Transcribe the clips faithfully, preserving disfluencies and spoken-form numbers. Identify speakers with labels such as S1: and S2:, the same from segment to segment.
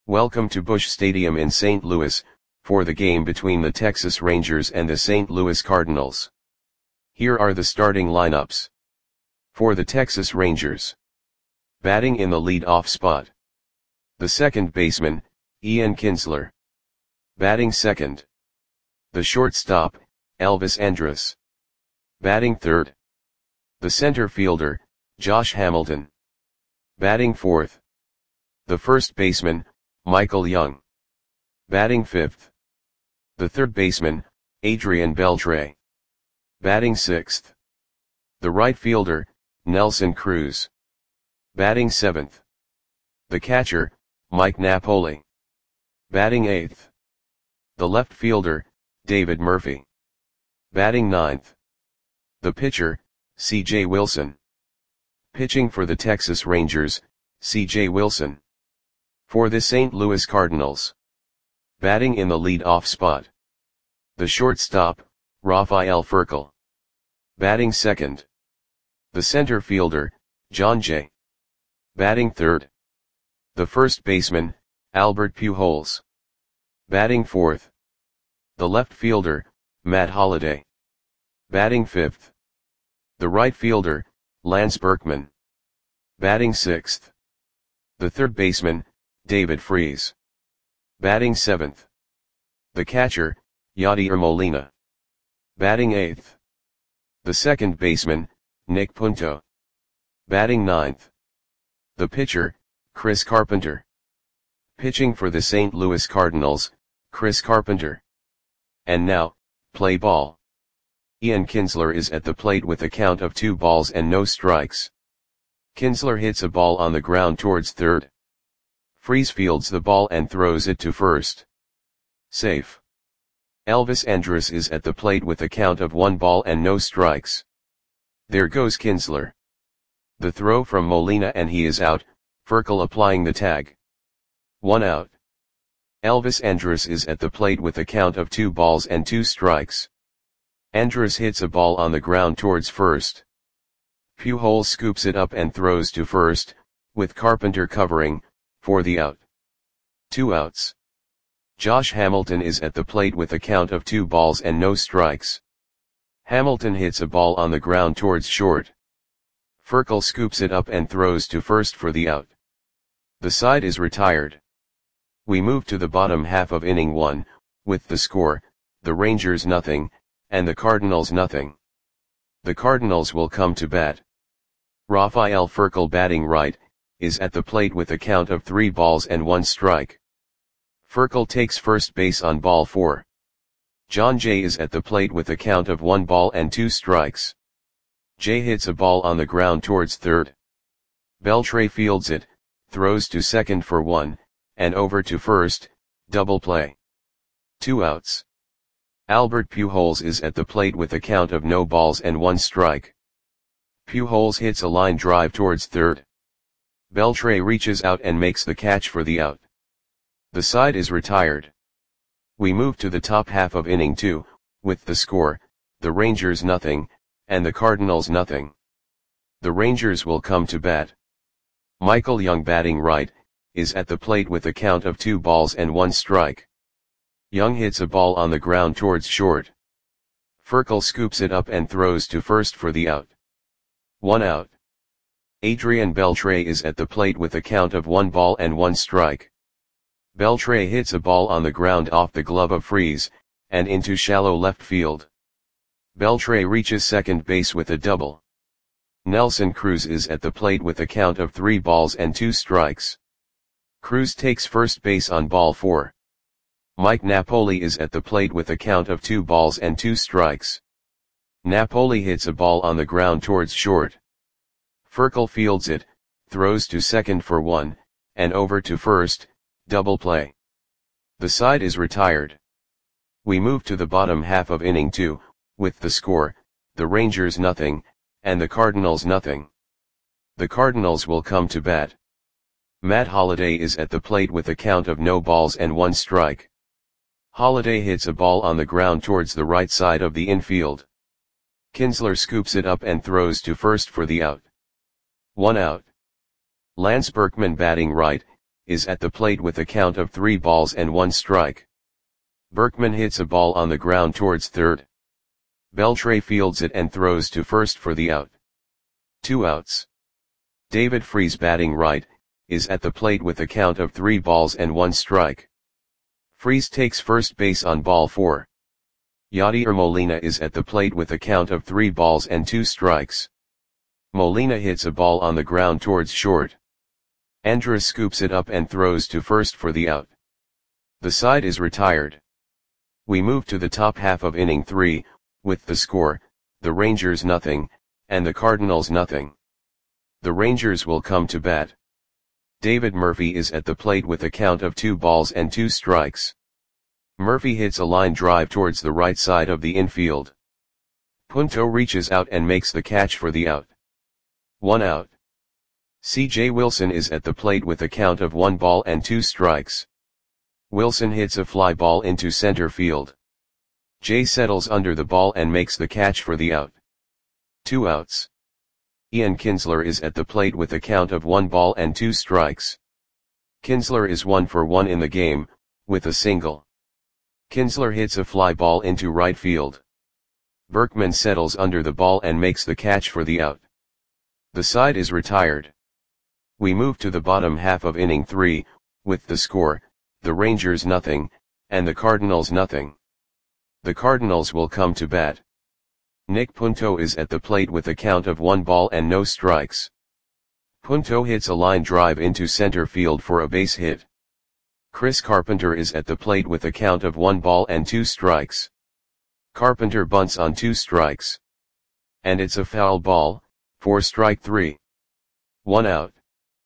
S1: Welcome to Busch Stadium in Saint Louis, for the game between the Texas Rangers and the Saint Louis Cardinals. Here are the starting lineups. For the Texas Rangers. Batting in the lead-off spot. The second baseman, Ian Kinsler. Batting second. The shortstop, Elvis Andrus. Batting third. The center fielder, Josh Hamilton. Batting fourth. The first baseman, Michael Young. Batting fifth. The third baseman, Adrian Beltre. Batting sixth. The right fielder, Nelson Cruz. Batting seventh. The catcher, Mike Napoli. Batting eighth. The left fielder, David Murphy. Batting ninth. The pitcher, C J Wilson. Pitching for the Texas Rangers, C J Wilson. For the Saint Louis Cardinals. Batting in the lead-off spot. The shortstop, Rafael Furcal. Batting second. The center fielder, Jon Jay. Batting third. The first baseman, Albert Pujols. Batting fourth. The left fielder, Matt Holliday. Batting fifth. The right fielder, Lance Berkman. Batting sixth. The third baseman, David Freese. Batting seventh. The catcher, Yadier Molina. Batting eighth. The second baseman, Nick Punto. Batting ninth. The pitcher, Chris Carpenter. Pitching for the Saint Louis Cardinals, Chris Carpenter. And now, play ball. Ian Kinsler is at the plate with a count of two balls and no strikes. Kinsler hits a ball on the ground towards third. Freese fields the ball and throws it to first. Safe. Elvis Andrus is at the plate with a count of one ball and no strikes. There goes Kinsler. The throw from Molina and he is out, Furcal applying the tag. One out. Elvis Andrus is at the plate with a count of two balls and two strikes. Andrus hits a ball on the ground towards first. Pujols scoops it up and throws to first, with Carpenter covering, for the out. Two outs. Josh Hamilton is at the plate with a count of two balls and no strikes. Hamilton hits a ball on the ground towards short. Furcal scoops it up and throws to first for the out. The side is retired. We move to the bottom half of inning one, with the score, the Rangers nothing, and the Cardinals nothing. The Cardinals will come to bat. Rafael Furcal batting right, is at the plate with a count of three balls and one strike. Furcal takes first base on ball four. Jon Jay is at the plate with a count of one ball and two strikes. Jay hits a ball on the ground towards third. Beltre fields it, throws to second for one, and over to first, double play. Two outs. Albert Pujols is at the plate with a count of no balls and one strike. Pujols hits a line drive towards third. Beltre reaches out and makes the catch for the out. The side is retired. We move to the top half of inning two, with the score, the Rangers nothing, and the Cardinals nothing. The Rangers will come to bat. Michael Young batting right, is at the plate with a count of two balls and one strike. Young hits a ball on the ground towards short. Furcal scoops it up and throws to first for the out. One out. Adrian Beltre is at the plate with a count of one ball and one strike. Beltre hits a ball on the ground off the glove of Freese, and into shallow left field. Beltre reaches second base with a double. Nelson Cruz is at the plate with a count of three balls and two strikes. Cruz takes first base on ball four. Mike Napoli is at the plate with a count of two balls and two strikes. Napoli hits a ball on the ground towards short. Furcal fields it, throws to second for one, and over to first, double play. The side is retired. We move to the bottom half of inning two, with the score, the Rangers nothing, and the Cardinals nothing. The Cardinals will come to bat. Matt Holliday is at the plate with a count of no balls and one strike. Holliday hits a ball on the ground towards the right side of the infield. Kinsler scoops it up and throws to first for the out. One out. Lance Berkman batting right, is at the plate with a count of three balls and one strike. Berkman hits a ball on the ground towards third. Beltre fields it and throws to first for the out. Two outs. David Freese, batting right, is at the plate with a count of three balls and one strike. Freese takes first base on ball four. Yadier Molina is at the plate with a count of three balls and two strikes. Molina hits a ball on the ground towards short. Andrus scoops it up and throws to first for the out. The side is retired. We move to the top half of inning three, with the score, the Rangers nothing, and the Cardinals nothing. The Rangers will come to bat. David Murphy is at the plate with a count of two balls and two strikes. Murphy hits a line drive towards the right side of the infield. Punto reaches out and makes the catch for the out. One out. C J Wilson is at the plate with a count of one ball and two strikes. Wilson hits a fly ball into center field. Jay settles under the ball and makes the catch for the out. Two outs. Ian Kinsler is at the plate with a count of one ball and two strikes. Kinsler is one for one in the game, with a single. Kinsler hits a fly ball into right field. Berkman settles under the ball and makes the catch for the out. The side is retired. We move to the bottom half of inning three, with the score, the Rangers nothing, and the Cardinals nothing. The Cardinals will come to bat. Nick Punto is at the plate with a count of one ball and no strikes. Punto hits a line drive into center field for a base hit. Chris Carpenter is at the plate with a count of one ball and two strikes. Carpenter bunts on two strikes. And it's a foul ball, for strike three. One out.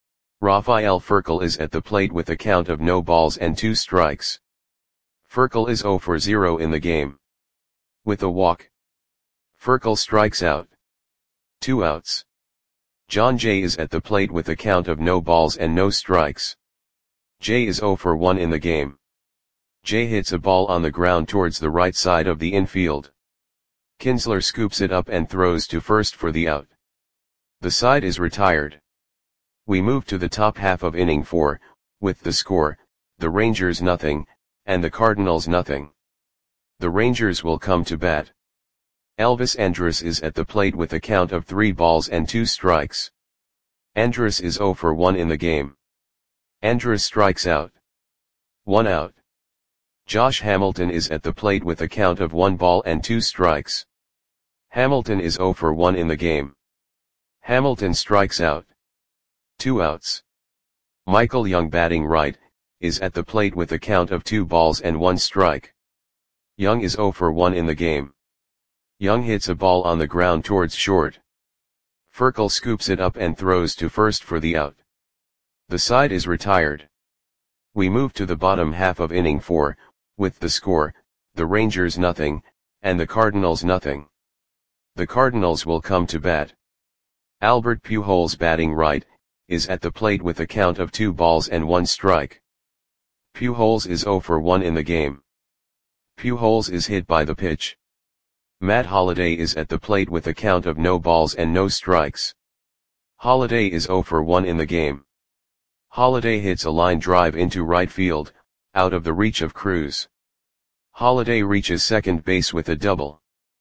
S1: Rafael Furcal is at the plate with a count of no balls and two strikes. Furcal is zero for zero in the game. With a walk. Furcal strikes out. Two outs. John Jay is at the plate with a count of no balls and no strikes. Jay is zero for one in the game. Jay hits a ball on the ground towards the right side of the infield. Kinsler scoops it up and throws to first for the out. The side is retired. We move to the top half of inning four, with the score, the Rangers nothing, and the Cardinals nothing. The Rangers will come to bat. Elvis Andrus is at the plate with a count of three balls and two strikes. Andrus is zero for one in the game. Andrus strikes out. One out. Josh Hamilton is at the plate with a count of one ball and two strikes. Hamilton is zero for one in the game. Hamilton strikes out. Two outs. Michael Young, batting right, is at the plate with a count of two balls and one strike. Young is zero for one in the game. Young hits a ball on the ground towards short. Furcal scoops it up and throws to first for the out. The side is retired. We move to the bottom half of inning four, with the score, the Rangers nothing, and the Cardinals nothing. The Cardinals will come to bat. Albert Pujols, batting right, is at the plate with a count of two balls and one strike. Pujols is zero for one in the game. Pujols is hit by the pitch. Matt Holliday is at the plate with a count of no balls and no strikes. Holliday is zero for one in the game. Holliday hits a line drive into right field, out of the reach of Cruz. Holliday reaches second base with a double.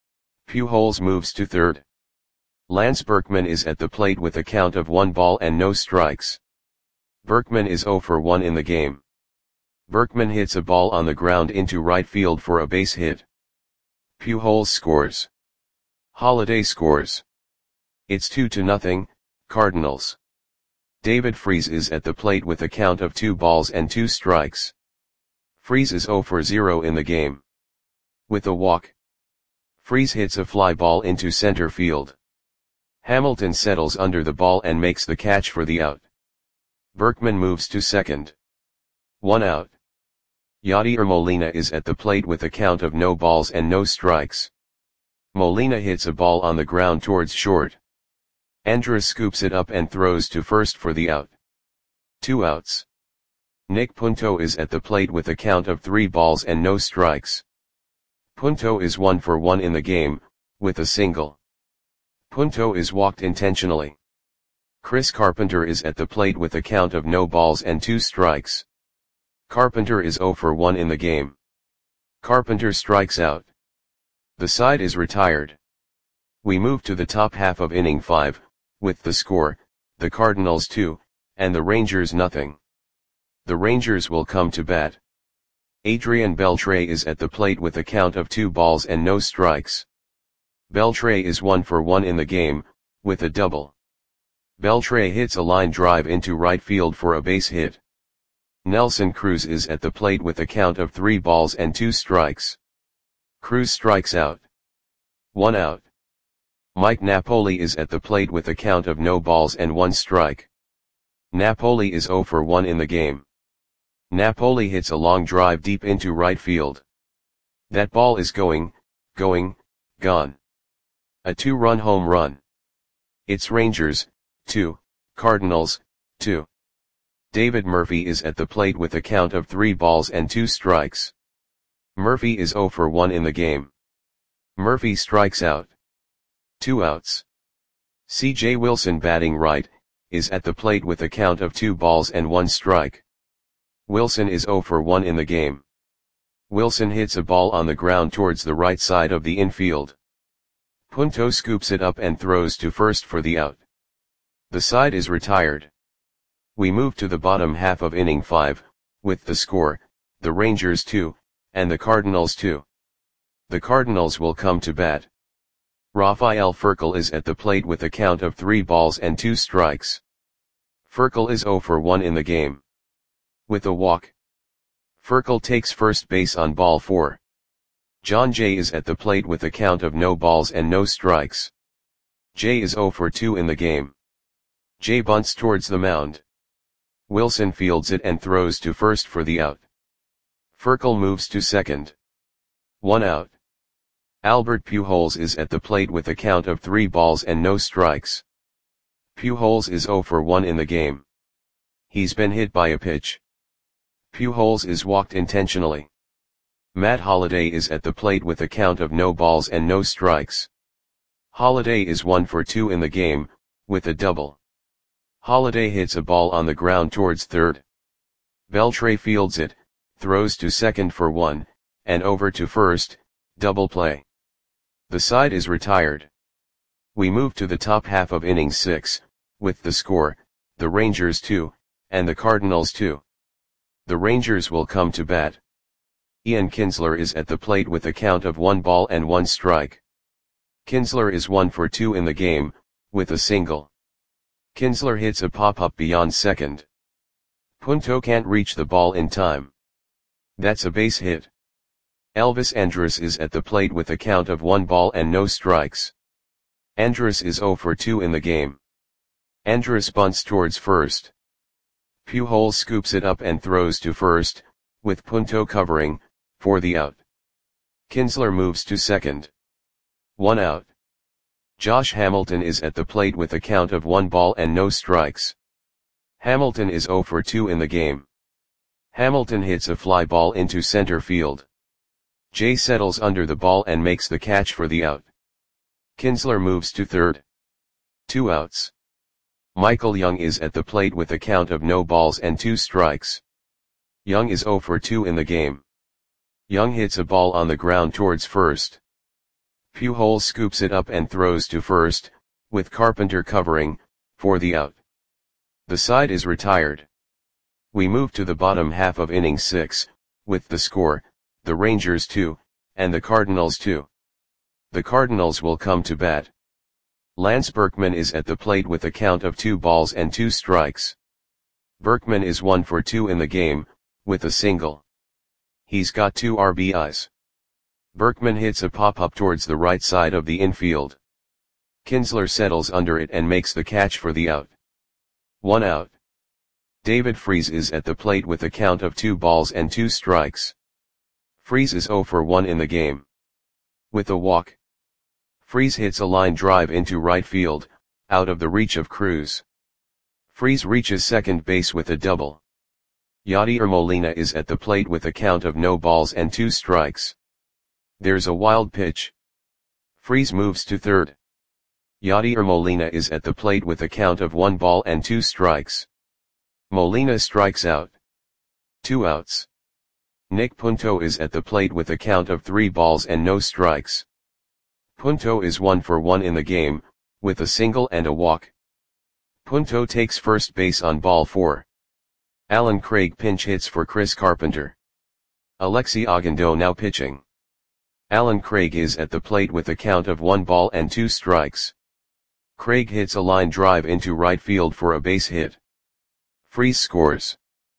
S1: Pujols moves to third. Lance Berkman is at the plate with a count of one ball and no strikes. Berkman is zero for one in the game. Berkman hits a ball on the ground into right field for a base hit. Pujols scores. Holliday scores. It's two to nothing, Cardinals. David Freese is at the plate with a count of two balls and two strikes. Freese is zero for zero in the game. With a walk. Freese hits a fly ball into center field. Hamilton settles under the ball and makes the catch for the out. Berkman moves to second. One out. Yadier Molina is at the plate with a count of no balls and no strikes. Molina hits a ball on the ground towards short. Andrus scoops it up and throws to first for the out. Two outs. Nick Punto is at the plate with a count of three balls and no strikes. Punto is one for one in the game, with a single. Punto is walked intentionally. Chris Carpenter is at the plate with a count of no balls and two strikes. Carpenter is zero for one in the game. Carpenter strikes out. The side is retired. We move to the top half of inning five, with the score, the Cardinals two, and the Rangers nothing. The Rangers will come to bat. Adrian Beltre is at the plate with a count of two balls and no strikes. Beltre is one for one in the game, with a double. Beltre hits a line drive into right field for a base hit. Nelson Cruz is at the plate with a count of three balls and two strikes. Cruz strikes out. One out. Mike Napoli is at the plate with a count of no balls and one strike. Napoli is zero for one in the game. Napoli hits a long drive deep into right field. That ball is going, going, gone. A two-run home run. It's Rangers, two, Cardinals, two. David Murphy is at the plate with a count of three balls and two strikes. Murphy is zero for one in the game. Murphy strikes out. Two outs. C J Wilson, batting right, is at the plate with a count of two balls and one strike. Wilson is zero for one in the game. Wilson hits a ball on the ground towards the right side of the infield. Punto scoops it up and throws to first for the out. The side is retired. We move to the bottom half of inning five, with the score, the Rangers two, and the Cardinals two. The Cardinals will come to bat. Rafael Furcal is at the plate with a count of three balls and two strikes. Furcal is zero for one in the game. With a walk. Furcal takes first base on ball four. John Jay is at the plate with a count of no balls and no strikes. Jay is zero for two in the game. Jay bunts towards the mound. Wilson fields it and throws to first for the out. Furcal moves to second. One out. Albert Pujols is at the plate with a count of three balls and no strikes. Pujols is zero for one in the game. He's been hit by a pitch. Pujols is walked intentionally. Matt Holliday is at the plate with a count of no balls and no strikes. Holliday is one for two in the game, with a double. Holliday hits a ball on the ground towards third. Beltre fields it, throws to second for one, and over to first, double play. The side is retired. We move to the top half of inning six, with the score, the Rangers two, and the Cardinals two. The Rangers will come to bat. Ian Kinsler is at the plate with a count of one ball and one strike. Kinsler is one for two in the game, with a single. Kinsler hits a pop-up beyond second. Punto can't reach the ball in time. That's a base hit. Elvis Andrus is at the plate with a count of one ball and no strikes. Andrus is zero for two in the game. Andrus bunts towards first. Pujols scoops it up and throws to first, with Punto covering, for the out. Kinsler moves to second. One out. Josh Hamilton is at the plate with a count of one ball and no strikes. Hamilton is zero for two in the game. Hamilton hits a fly ball into center field. Jay settles under the ball and makes the catch for the out. Kinsler moves to third. Two outs. Michael Young is at the plate with a count of no balls and two strikes. Young is zero for two in the game. Young hits a ball on the ground towards first. Pujols scoops it up and throws to first, with Carpenter covering, for the out. The side is retired. We move to the bottom half of inning six, with the score, the Rangers two, and the Cardinals two. The Cardinals will come to bat. Lance Berkman is at the plate with a count of two balls and two strikes. Berkman is one for two in the game, with a single. He's got two R B Is. Berkman hits a pop-up towards the right side of the infield. Kinsler settles under it and makes the catch for the out. One out. David Freese is at the plate with a count of two balls and two strikes. Freese is zero for one in the game. With a walk. Freese hits a line drive into right field, out of the reach of Cruz. Freese reaches second base with a double. Yadier Molina is at the plate with a count of no balls and two strikes. There's a wild pitch. Freese moves to third. Yadier Molina is at the plate with a count of one ball and two strikes. Molina strikes out. Two outs. Nick Punto is at the plate with a count of three balls and no strikes. Punto is one for one in the game, with a single and a walk. Punto takes first base on ball four. Alan Craig pinch hits for Chris Carpenter. Alexi Ogando now pitching. Alan Craig is at the plate with a count of one ball and two strikes. Craig hits a line drive into right field for a base hit. Freese scores.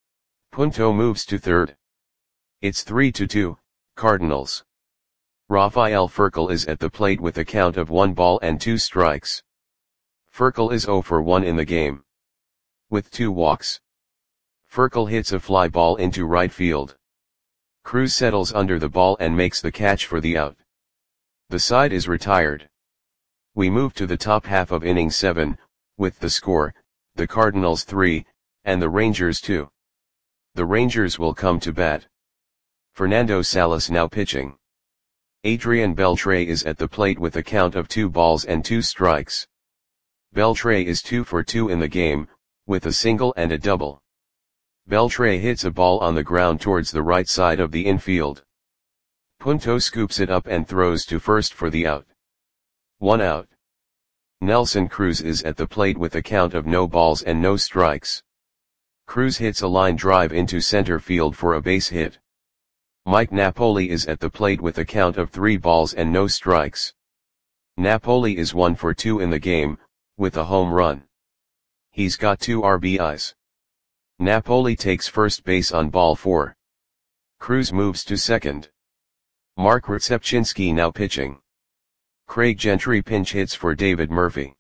S1: Punto moves to third. It's three to two, Cardinals. Rafael Furcal is at the plate with a count of one ball and two strikes. Furcal is zero for one in the game. With two walks. Furcal hits a fly ball into right field. Cruz settles under the ball and makes the catch for the out. The side is retired. We move to the top half of inning seven, with the score, the Cardinals three, and the Rangers two. The Rangers will come to bat. Fernando Salas now pitching. Adrian Beltre is at the plate with a count of two balls and two strikes. Beltre is two for two in the game, with a single and a double. Beltre hits a ball on the ground towards the right side of the infield. Punto scoops it up and throws to first for the out. One out. Nelson Cruz is at the plate with a count of no balls and no strikes. Cruz hits a line drive into center field for a base hit. Mike Napoli is at the plate with a count of three balls and no strikes. Napoli is one for two in the game, with a home run. He's got two R B Is. Napoli takes first base on ball four. Cruz moves to second. Mark Rzepczynski now pitching. Craig Gentry pinch hits for David Murphy.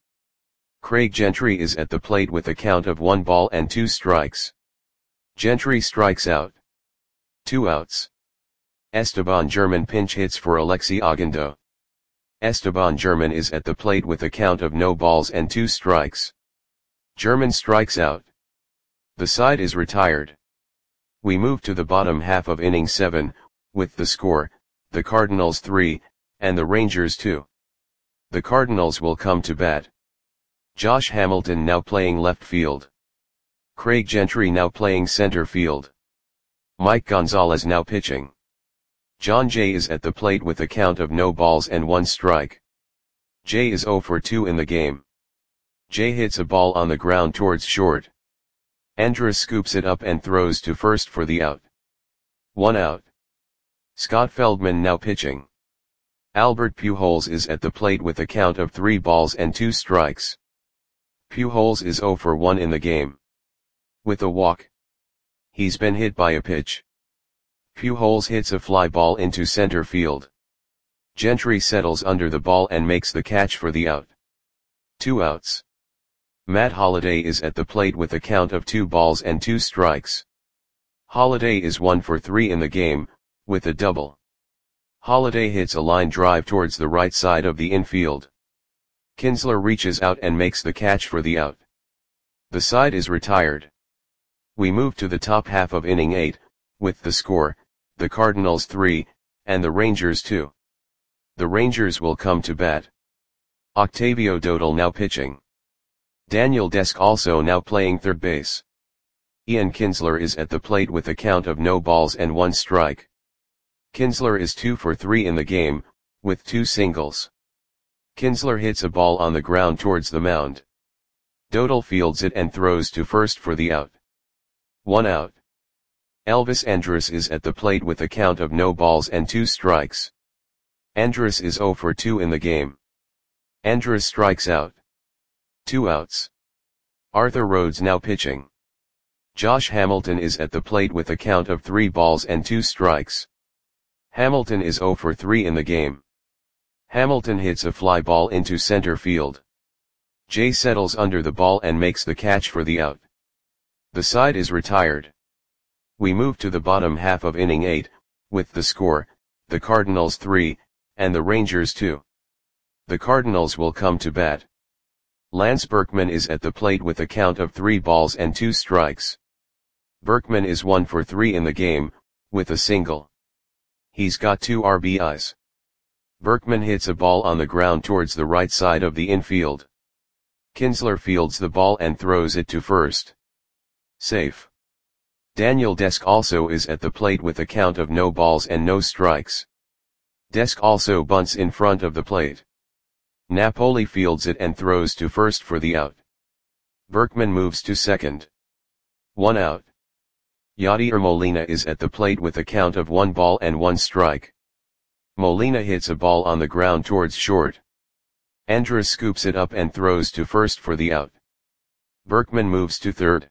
S1: Craig Gentry is at the plate with a count of one ball and two strikes. Gentry strikes out. Two outs. Esteban German pinch hits for Alexi Ogando. Esteban German is at the plate with a count of no balls and two strikes. German strikes out. The side is retired. We move to the bottom half of inning seven, with the score, the Cardinals three, and the Rangers two. The Cardinals will come to bat. Josh Hamilton now playing left field. Craig Gentry now playing center field. Mike Gonzalez now pitching. John Jay is at the plate with a count of no balls and one strike. Jay is zero for two in the game. Jay hits a ball on the ground towards short. Andrus scoops it up and throws to first for the out. One out. Scott Feldman now pitching. Albert Pujols is at the plate with a count of three balls and two strikes. Pujols is zero for one in the game. With a walk. He's been hit by a pitch. Pujols hits a fly ball into center field. Gentry settles under the ball and makes the catch for the out. Two outs. Matt Holliday is at the plate with a count of two balls and two strikes. Holliday is one for three in the game, with a double. Holliday hits a line drive towards the right side of the infield. Kinsler reaches out and makes the catch for the out. The side is retired. We move to the top half of inning eight, with the score, the Cardinals three, and the Rangers two. The Rangers will come to bat. Octavio Dodal now pitching. Daniel Desk also now playing third base. Ian Kinsler is at the plate with a count of no balls and one strike. Kinsler is two for three in the game, with two singles. Kinsler hits a ball on the ground towards the mound. Dodal fields it and throws to first for the out. One out. Elvis Andrus is at the plate with a count of no balls and two strikes. Andrus is zero for two in the game. Andrus strikes out. Two outs. Arthur Rhodes now pitching. Josh Hamilton is at the plate with a count of three balls and two strikes. Hamilton is zero for three in the game. Hamilton hits a fly ball into center field. Jay settles under the ball and makes the catch for the out. The side is retired. We move to the bottom half of inning eight, with the score, the Cardinals three, and the Rangers two. The Cardinals will come to bat. Lance Berkman is at the plate with a count of three balls and two strikes. Berkman is one for three in the game, with a single. He's got two R B Is. Berkman hits a ball on the ground towards the right side of the infield. Kinsler fields the ball and throws it to first. Safe. Daniel Desk also is at the plate with a count of no balls and no strikes. Desk also bunts in front of the plate. Napoli fields it and throws to first for the out. Berkman moves to second. One out. Yadier Molina is at the plate with a count of one ball and one strike. Molina hits a ball on the ground towards short. Andrus scoops it up and throws to first for the out. Berkman moves to third.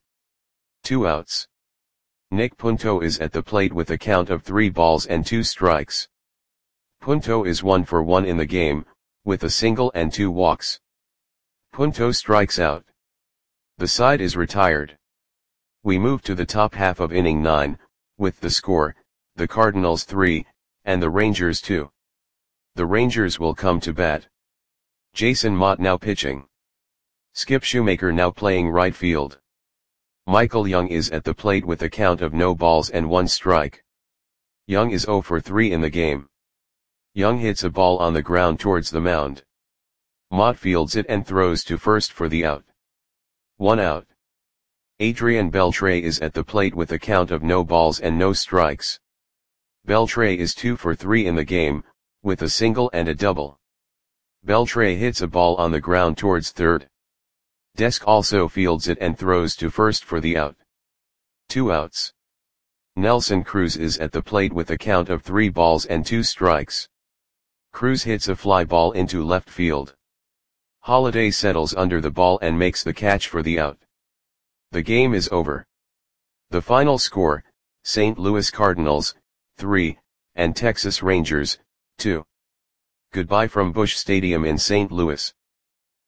S1: Two outs. Nick Punto is at the plate with a count of three balls and two strikes. Punto is one for one in the game, with a single and two walks. Punto strikes out. The side is retired. We move to the top half of inning nine, with the score, the Cardinals three, and the Rangers two. The Rangers will come to bat. Jason Motte now pitching. Skip Shoemaker now playing right field. Michael Young is at the plate with a count of no balls and one strike. Young is zero for three in the game. Young hits a ball on the ground towards the mound. Motte fields it and throws to first for the out. One out. Adrian Beltre is at the plate with a count of no balls and no strikes. Beltre is two for three in the game, with a single and a double. Beltre hits a ball on the ground towards third. Desk also fields it and throws to first for the out. Two outs. Nelson Cruz is at the plate with a count of three balls and two strikes. Cruz hits a fly ball into left field. Holiday settles under the ball and makes the catch for the out. The game is over. The final score, Saint Louis Cardinals, three, and Texas Rangers, two. Goodbye from Busch Stadium in Saint Louis.